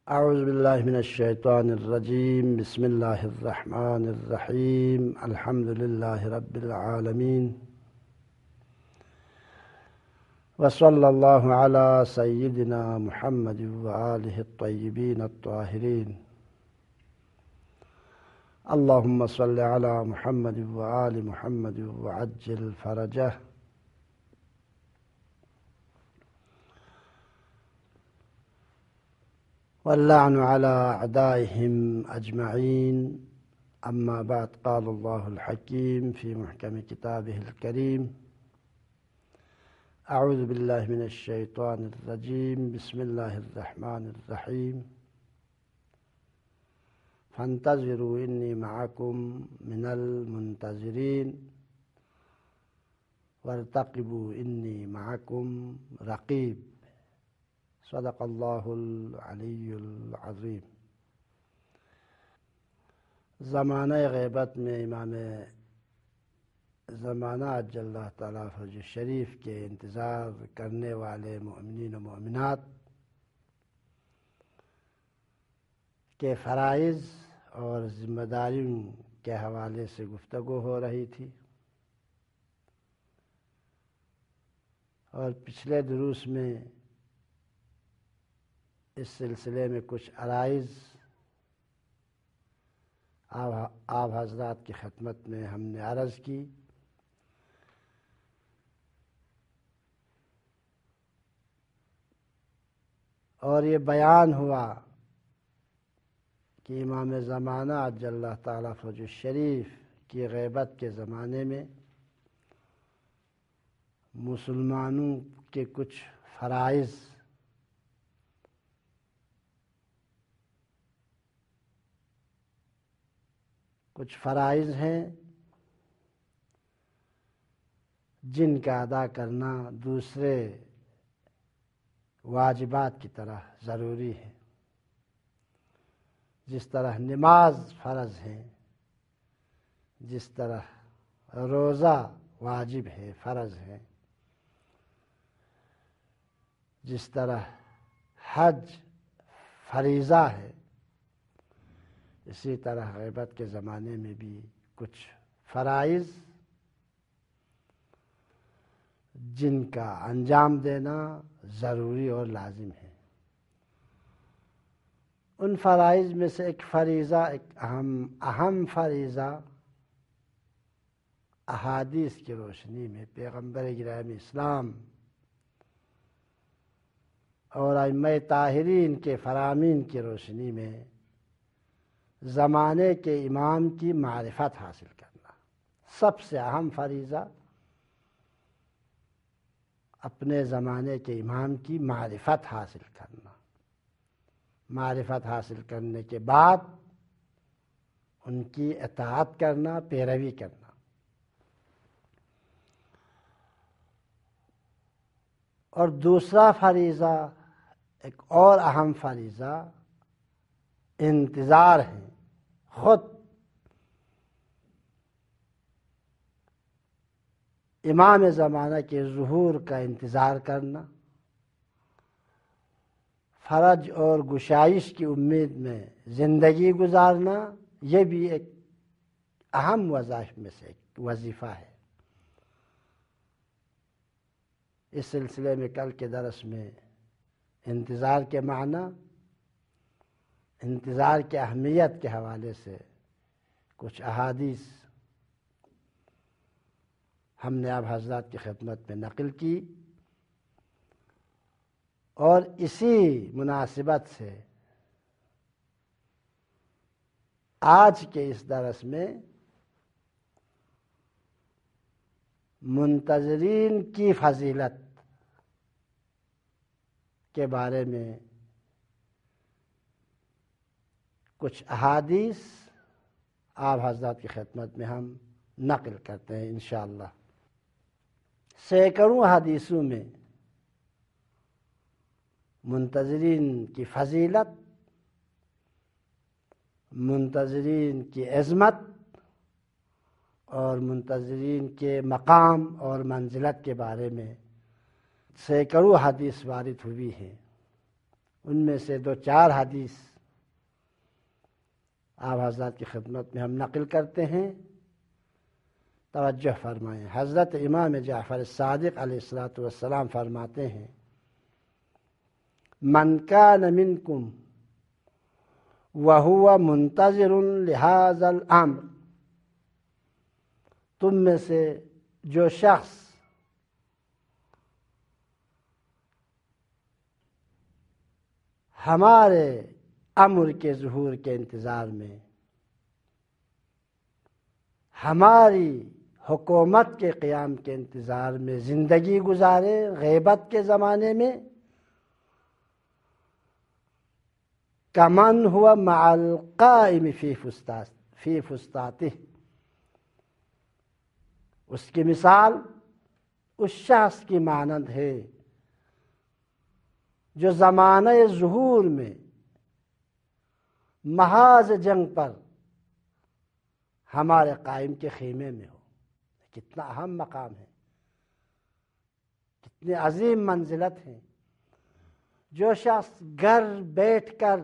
اعوذ باللہ من الشیطان الرجیم بسم اللہ الرحمن الرحیم الحمد للہ رب العالمین وصلی اللہ علی سیدنا محمد وآلہ الطیبین الطاہرین اللہم صل علی محمد وآل محمد وعجل فرجہ واللعن على أعدائهم أجمعين أما بعد قال الله الحكيم في محكم كتابه الكريم أعوذ بالله من الشيطان الرجيم بسم الله الرحمن الرحيم فانتظروا إني معكم من المنتظرين وارتقبوا إني معكم رقيب صدق اللہ العلی العظیم۔ زمانہ غیبت میں امام زمانہ عجل اللہ تعالیٰ فرج شریف کے انتظار کرنے والے مؤمنین و مؤمنات کے فرائض اور ذمہ داریوں کے حوالے سے گفتگو ہو رہی تھی، اور پچھلے دروس میں اس سلسلے میں کچھ عرائض آپ حضرات کی خدمت میں ہم نے عرض کی، اور یہ بیان ہوا کہ امام زمانہ عجل اللہ تعالیٰ فرج الشریف کی غیبت کے زمانے میں مسلمانوں کے کچھ فرائض ہیں جن کا ادا کرنا دوسرے واجبات کی طرح ضروری ہے، جس طرح نماز فرض ہے، جس طرح روزہ واجب ہے، فرض ہے، جس طرح حج فریضہ ہے، اسی طرح غیبت کے زمانے میں بھی کچھ فرائض جن کا انجام دینا ضروری اور لازم ہے۔ ان فرائض میں سے ایک فریضہ، ایک اہم فریضہ احادیث کی روشنی میں پیغمبر گرامی اسلام اور ائمہ طاہرین کے فرامین کی روشنی میں زمانے کے امام کی معرفت حاصل کرنا، سب سے اہم فریضہ اپنے زمانے کے امام کی معرفت حاصل کرنا، معرفت حاصل کرنے کے بعد ان کی اطاعت کرنا، پیروی کرنا۔ اور دوسرا فریضہ، ایک اور اہم فریضہ انتظار ہے، خود امام زمانہ کے ظہور کا انتظار کرنا، فرج اور گشائش کی امید میں زندگی گزارنا، یہ بھی ایک اہم وظائف میں سے ایک وظیفہ ہے۔ اس سلسلے میں کل کے درس میں انتظار کے معنی، انتظار کی اہمیت کے حوالے سے کچھ احادیث ہم نے آپ حضرات کی خدمت میں نقل کی، اور اسی مناسبت سے آج کے اس درس میں منتظرین کی فضیلت کے بارے میں کچھ احادیث آپ حضرات کی خدمت میں ہم نقل کرتے ہیں انشاءاللہ۔ سینکڑوں حدیثوں میں منتظرین کی فضیلت، منتظرین کی عظمت اور منتظرین کے مقام اور منزلت کے بارے میں سینکڑوں حدیث وارد ہوئی ہیں۔ ان میں سے 2-4 حدیث آپ حضرات کی خدمت میں ہم نقل کرتے ہیں، توجہ فرمائیں۔ حضرت امام جعفر صادق علیہ الصلوۃ والسلام فرماتے ہیں، من کان منکم وہو منتظر لہذا الامر، تم میں سے جو شخص ہمارے امر کے ظہور کے انتظار میں، ہماری حکومت کے قیام کے انتظار میں زندگی گزارے غیبت کے زمانے میں، کمن ہوا مع القائم فی فسطاطہ، اس کی مثال اس شخص کی مانند ہے جو زمانہ ظہور میں محاذ جنگ پر ہمارے قائم کے خیمے میں ہو۔ کتنا اہم مقام ہے، کتنی عظیم منزلت ہے۔ جو شخص گھر بیٹھ کر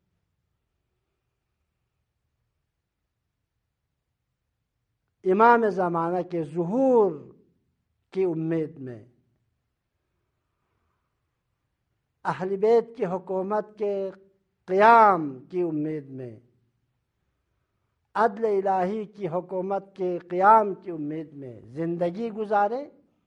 امام زمانہ کے ظہور کی امید میں، اہل بیت کی حکومت کے قیام کی امید میں، عدل الہی کی حکومت کے قیام کی امید میں زندگی گزارے،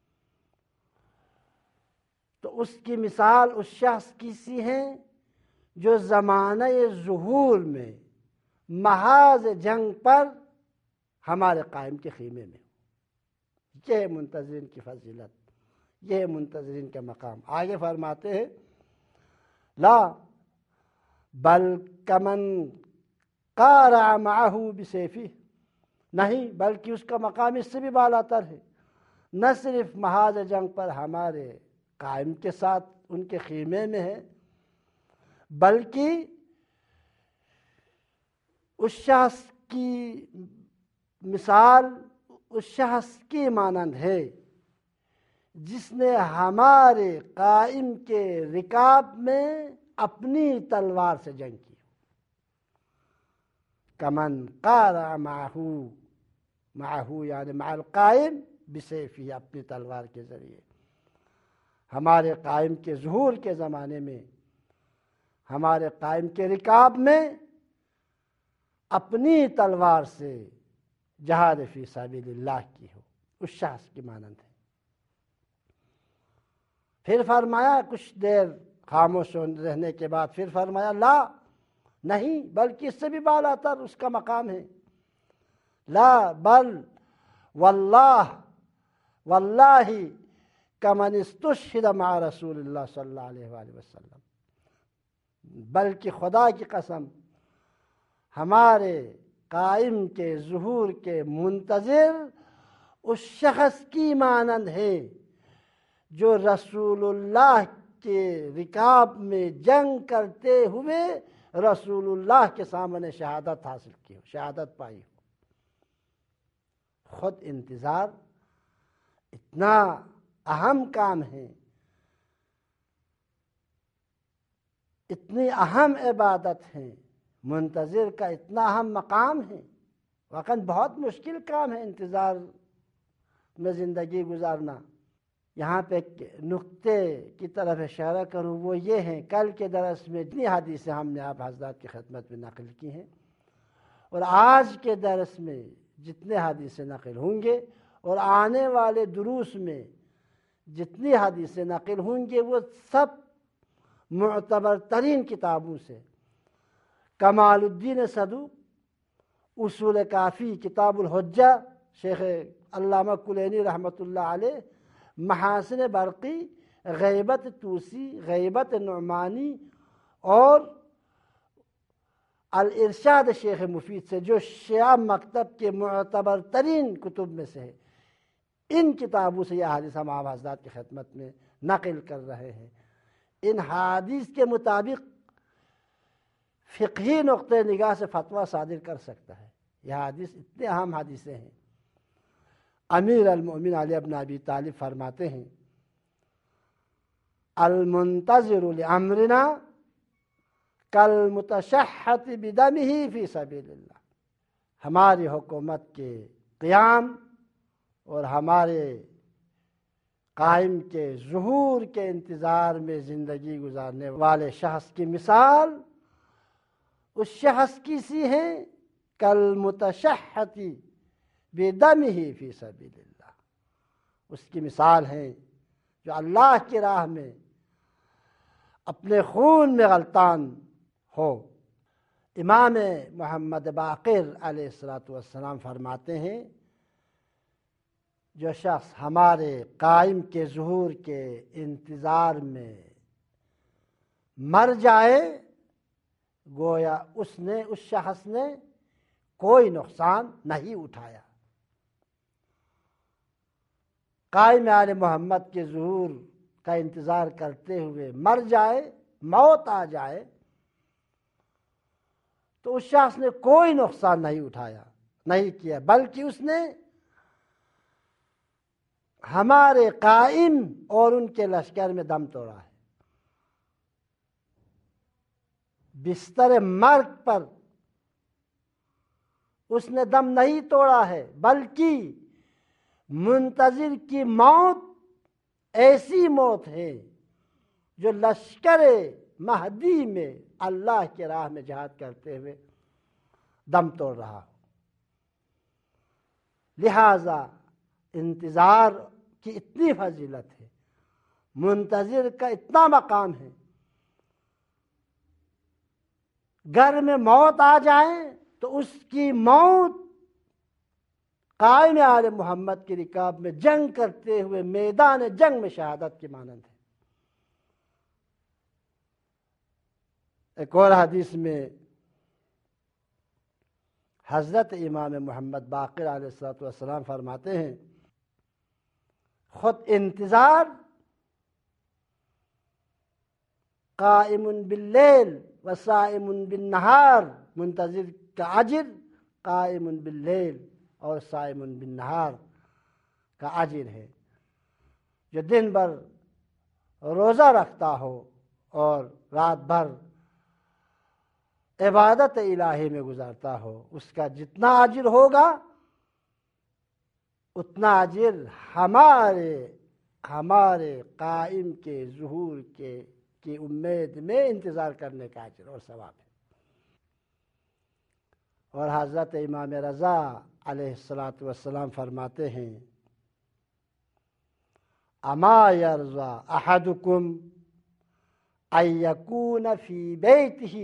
تو اس کی مثال اس شخص کی سی ہے جو زمانہ ظہور میں محاذ جنگ پر ہمارے قائم کے خیمے میں۔ یہ ہے منتظرین کی فضیلت، یہ ہے منتظرین کا مقام۔ آگے فرماتے ہیں، لا بل کمن قارع معہ بسیفہ، نہیں بلکہ اس کا مقام اس سے بھی بالا تر ہے۔ نہ صرف محاذ جنگ پر ہمارے قائم کے ساتھ ان کے خیمے میں ہے، بلکہ اس شخص کی مثال اس شخص کی مانند ہے جس نے ہمارے قائم کے رکاب میں اپنی تلوار سے جنگ کی۔ کمن قارع معہ یعنی مع القائم بسیفہ، اپنی تلوار کے ذریعے ہمارے قائم کے ظہور کے زمانے میں ہمارے قائم کے رکاب میں اپنی تلوار سے جہاد فی سبیل اللہ کی ہو، اس شخص کی مانند ہے۔ پھر فرمایا، کچھ دیر خاموش رہنے کے بعد پھر فرمایا، لا نہیں بلکہ اس سے بھی بالا تر اس کا مقام ہے۔ لا بل واللہ کمن استشہد مع رسول اللہ صلی اللہ علیہ وآلہ وسلم، بلکہ خدا کی قسم ہمارے قائم کے ظہور کے منتظر اس شخص کی مانند ہے جو رسول اللہ کے رکاب میں جنگ کرتے ہوئے رسول اللہ کے سامنے شہادت حاصل کی ہو، شہادت پائی ہو۔ خود انتظار اتنا اہم کام ہے، اتنی اہم عبادت ہے، منتظر کا اتنا اہم مقام ہے، واقعاً بہت مشکل کام ہے انتظار میں زندگی گزارنا۔ یہاں پہ ایک نقطے کی طرف اشارہ کروں، وہ یہ ہے، کل کے درس میں جتنی حدیثیں ہم نے آپ حضرات کی خدمت میں نقل کی ہیں، اور آج کے درس میں جتنے حدیثیں نقل ہوں گے، اور آنے والے دروس میں جتنی حدیثیں نقل ہوں گے، وہ سب معتبر ترین کتابوں سے، کمال الدین صدوق، اصول کافی، کتاب الحجہ شیخ علامہ کلینی رحمۃ اللہ علیہ، محاسن برقی، غیبت توسی، غیبت نعمانی، اور الارشاد شیخ مفید سے، جو شیعہ مکتب کے معتبر ترین کتب میں سے ہے۔ ان کتابوں سے یہ حدیث ہم آپ حضرات کی خدمت میں نقل کر رہے ہیں۔ ان حدیث کے مطابق فقہی نقطہ نگاہ سے فتویٰ صادر کر سکتا ہے۔ یہ حدیث اتنے اہم حدیثیں ہیں۔ امیر المؤمنین علی بن ابی طالب فرماتے ہیں، المنتظر لامرنا کالمتشحت بدمہ فی سبیل اللہ، ہماری حکومت کے قیام اور ہمارے قائم کے ظہور کے انتظار میں زندگی گزارنے والے شخص کی مثال اس شخص کی سی ہے کالمتشحت بدمہ فی سبیل اللہ، اس کی مثال ہے جو اللہ کی راہ میں اپنے خون میں غلطان ہو۔ امام محمد باقر علیہ السلام فرماتے ہیں جو شخص ہمارے قائم کے ظہور کے انتظار میں مر جائے گویا اس شخص نے کوئی نقصان نہیں اٹھایا۔ قائم آل محمد کے ظہور کا انتظار کرتے ہوئے مر جائے، موت آ جائے، تو اس شخص نے کوئی نقصان نہیں اٹھایا، نہیں کیا، بلکہ اس نے ہمارے قائم اور ان کے لشکر میں دم توڑا ہے۔ بستر مرگ پر اس نے دم نہیں توڑا ہے، بلکہ منتظر کی موت ایسی موت ہے جو لشکر مہدی میں اللہ کی راہ میں جہاد کرتے ہوئے دم توڑ رہا ہو۔ لہذا انتظار کی اتنی فضیلت ہے، منتظر کا اتنا مقام ہے، گھر میں موت آ جائے تو اس کی موت قائم آل محمد کی رکاب میں جنگ کرتے ہوئے میدان جنگ میں شہادت کی مانند ہے۔ ایک اور حدیث میں حضرت امام محمد باقر علیہ السلام فرماتے ہیں خود انتظار قائم باللیل وصائم بالنہار، منتظر کا اجر قائم باللیل اور صائم بالنہار کا اجر ہے۔ جو دن بھر روزہ رکھتا ہو اور رات بھر عبادت الہی میں گزارتا ہو، اس کا جتنا اجر ہوگا اتنا اجر ہمارے قائم کے ظہور کی امید میں انتظار کرنے کا اجر اور ثواب ہے۔ اور حضرت امام رضا علیہ السلام فرماتے ہیں اما یرضی احدکم ان یکون فی بیتہ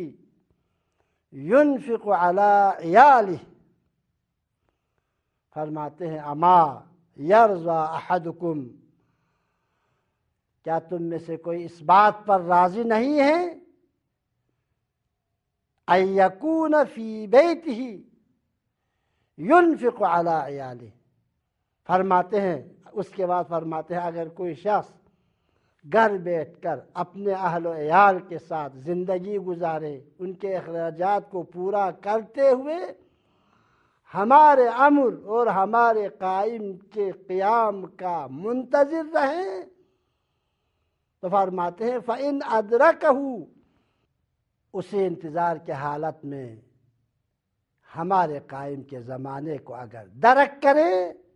ينفق على عیالہ، فرماتے ہیں اما یرضی احدکم، کیا تم میں سے کوئی اس بات پر راضی نہیں ہے ان یکون فی بیتہ ينفق على عیالہ، فرماتے ہیں اس کے بعد فرماتے ہیں اگر کوئی شخص گھر بیٹھ کر اپنے اہل و عیال کے ساتھ زندگی گزارے، ان کے اخراجات کو پورا کرتے ہوئے ہمارے امر اور ہمارے قائم کے قیام کا منتظر رہیں، تو فرماتے ہیں فَإِنْ أَدْرَكَهُ، اسی انتظار کے حالت میں ہمارے قائم کے زمانے کو اگر درک کرے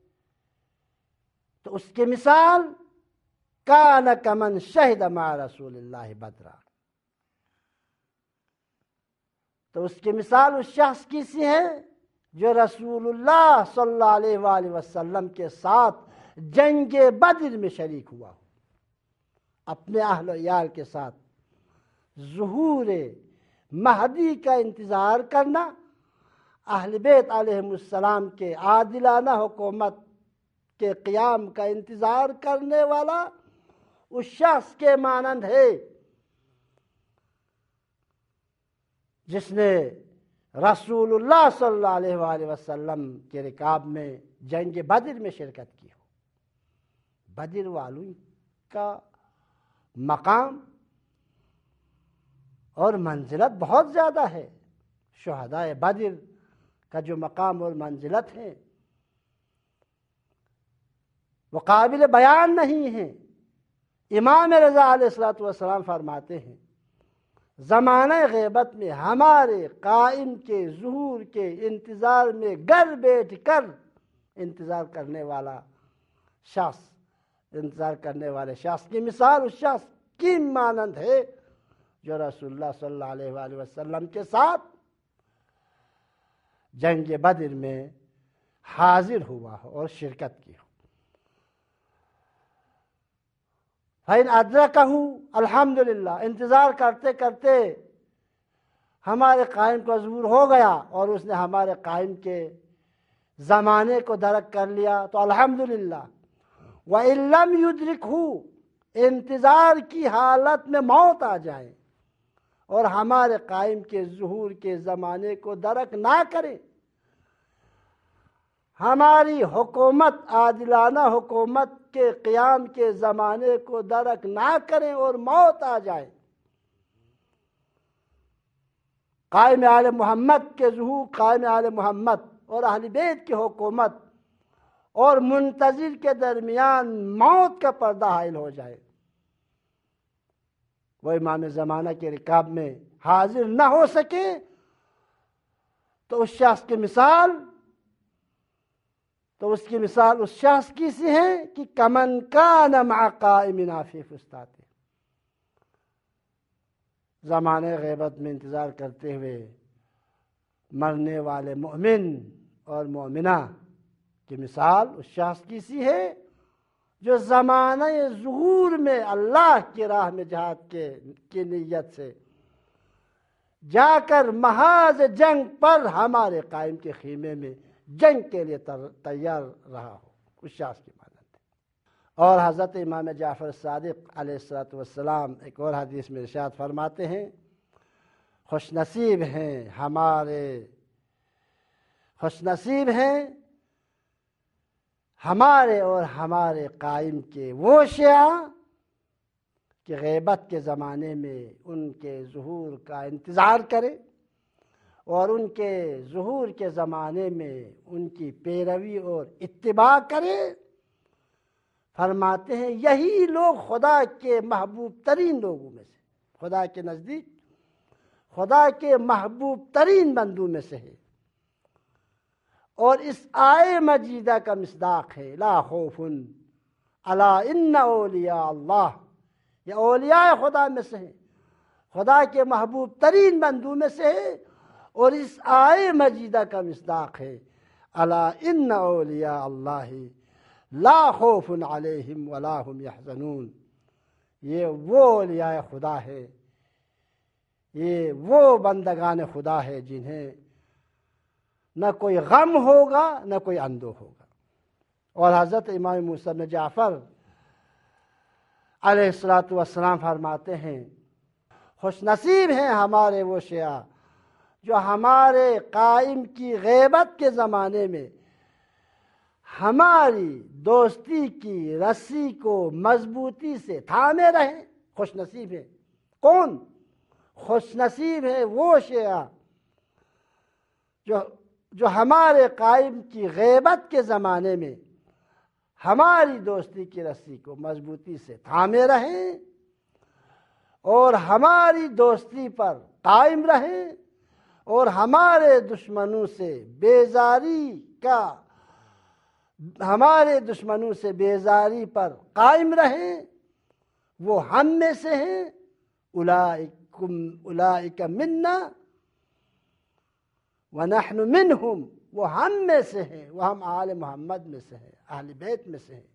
تو اس کی مثال کان کمن شہد مع رسول اللہ بدرا، تو اس کی مثال اس شخص کی سی ہے جو رسول اللہ صلی اللہ علیہ وآلہ وسلم کے ساتھ جنگ بدر میں شریک ہوا ہو۔ اپنے اہل و عیال کے ساتھ ظہور مہدی کا انتظار کرنا، اہل بیت علیہم السلام کے عادلانہ حکومت کے قیام کا انتظار کرنے والا اس شخص کے مانند ہے جس نے رسول اللہ صلی اللہ علیہ وآلہ وسلم کے رکاب میں جنگ بدر میں شرکت کی ہو۔ بدر والوں کا مقام اور منزلت بہت زیادہ ہے، شہداء بدر کا جو مقام اور منزلت ہے وہ قابل بیان نہیں ہے۔ امام رضا علیہ السلام فرماتے ہیں زمانہ غیبت میں ہمارے قائم کے ظہور کے انتظار میں گھر بیٹھ کر انتظار کرنے والے شخص کی مثال اس شخص کی مانند ہے جو رسول اللہ صلی اللہ علیہ وآلہ وسلم کے ساتھ جنگ بدر میں حاضر ہوا ہو اور شرکت کی ہو۔ فَإِنْ أَدْرَكَهُ الحمدللہ، انتظار کرتے کرتے ہمارے قائم کا ظہور ہو گیا اور اس نے ہمارے قائم کے زمانے کو درک کر لیا تو الحمدللہ۔ وَإِن لَمْ يُدْرِكْهُ، انتظار کی حالت میں موت آ جائے اور ہمارے قائم کے ظہور کے زمانے کو درک نہ کرے، ہماری حکومت عادلانہ حکومت کے قیام کے زمانے کو درک نہ کریں اور موت آ جائے، قائم آل محمد کے ظہور، قائم آل محمد اور اہل بیت کی حکومت اور منتظر کے درمیان موت کا پردہ حائل ہو جائے، وہ امام زمانہ کے رکاب میں حاضر نہ ہو سکے، تو اس شخص کی مثال اس شخص کی سی ہے کہ کمن کان مع قائمنا فی فسطاط، زمانہ غیبت میں انتظار کرتے ہوئے مرنے والے مومن اور مومنہ کی مثال اس شخص کی سی ہے جو زمانہ ظہور میں اللہ کی راہ میں جہاد کی نیت سے جا کر محاذ جنگ پر ہمارے قائم کے خیمے میں جنگ کے لیے تیار رہا ہو، اس شخص کی مانند ہے۔ اور حضرت امام جعفر صادق علیہ السلام ایک اور حدیث میں ارشاد فرماتے ہیں، خوش نصیب ہیں ہمارے اور ہمارے قائم کے وہ شیعہ کہ غیبت کے زمانے میں ان کے ظہور کا انتظار کرے اور ان کے ظہور کے زمانے میں ان کی پیروی اور اتباع کرے۔ فرماتے ہیں یہی لوگ خدا کے محبوب ترین لوگوں میں سے، خدا کے نزدیک خدا کے محبوب ترین بندوں میں سے ہے، اور اس آیے مجیدہ کا مصداق ہے لا خوف الا ان اولیاء اللہ، یہ اولیاء خدا میں سے ہے، خدا کے محبوب ترین بندوں میں سے ہے، اور اس آیے مجیدہ کا مصداق ہے الا ان اولیاء اللہ لا خوف علیہم ولا هم یحزنون، یہ وہ اولیاء خدا ہے، یہ وہ بندگان خدا ہے جنہیں نہ کوئی غم ہوگا نہ کوئی اندوہ ہوگا۔ اور حضرت امام موسیٰ بن جعفر علیہ السلام فرماتے ہیں خوش نصیب ہیں ہمارے وہ شیعہ جو ہمارے قائم کی غیبت کے زمانے میں ہماری دوستی کی رسی کو مضبوطی سے تھامے رہیں۔ خوش نصیب ہیں کون؟ خوش نصیب ہیں وہ شیعہ جو ہمارے قائم کی غیبت کے زمانے میں ہماری دوستی کی رسی کو مضبوطی سے تھامے رہیں اور ہماری دوستی پر قائم رہیں اور ہمارے دشمنوں سے بیزاری پر قائم رہیں، وہ ہم میں سے ہیں، اولئک منا ونحن منہم، وہ ہم میں سے ہیں، وہ ہم آل محمد میں سے ہیں، اہل بیت میں سے ہیں۔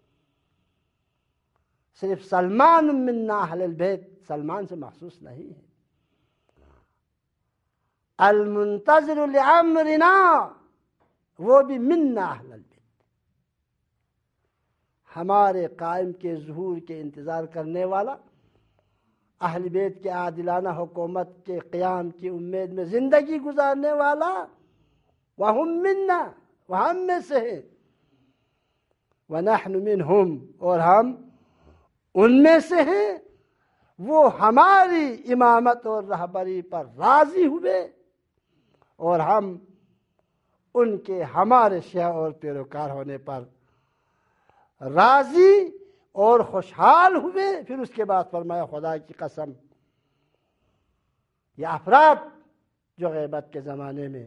صرف سلمان منا اہل البیت سلمان سے مخصوص نہیں ہے، المنتظر لامرنا وہ بھی منا اہل البیت، ہمارے قائم کے ظہور کے انتظار کرنے والا، اہل بیت کے عادلانہ حکومت کے قیام کی امید میں زندگی گزارنے والا، وہم منا، وہ ہم میں سے ہیں، ونحن منہم، اور ہم ان میں سے ہیں، وہ ہماری امامت اور رہبری پر راضی ہوئے اور ہم ان کے ہمارے شیعہ اور پیروکار ہونے پر راضی اور خوشحال ہوئے۔ پھر اس کے بعد فرمایا خدا کی قسم یہ افراد جو غیبت کے زمانے میں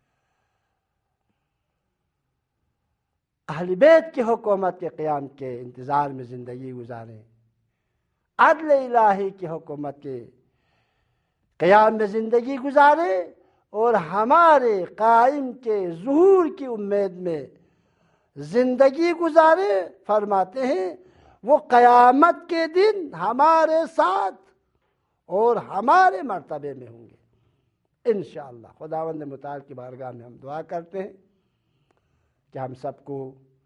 اہل بیت کی حکومت کے قیام کے انتظار میں زندگی گزاریں، عدل الہی کی حکومت کے قیام میں زندگی گزارے اور ہمارے قائم کے ظہور کی امید میں زندگی گزارے، فرماتے ہیں وہ قیامت کے دن ہمارے ساتھ اور ہمارے مرتبے میں ہوں گے انشاءاللہ۔ خداوند متعال کی بارگاہ میں ہم دعا کرتے ہیں کہ ہم سب کو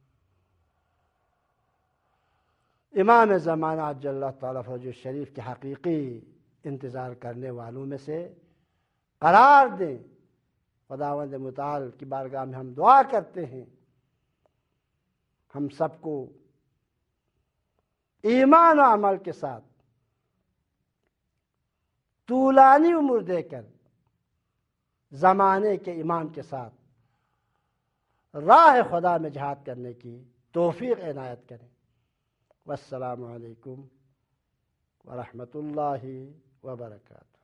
امام زمانہ عجل اللہ تعالیٰ فرجہ الشریف کے حقیقی انتظار کرنے والوں میں سے قرار دیں۔ خداوند متعال کی بارگاہ میں ہم دعا کرتے ہیں ہم سب کو ایمان و عمل کے ساتھ طولانی عمر دے کر زمانے کے امام کے ساتھ راہ خدا میں جہاد کرنے کی توفیق عنایت کریں۔ والسلام علیکم ورحمۃ اللہ وبرکاتہ۔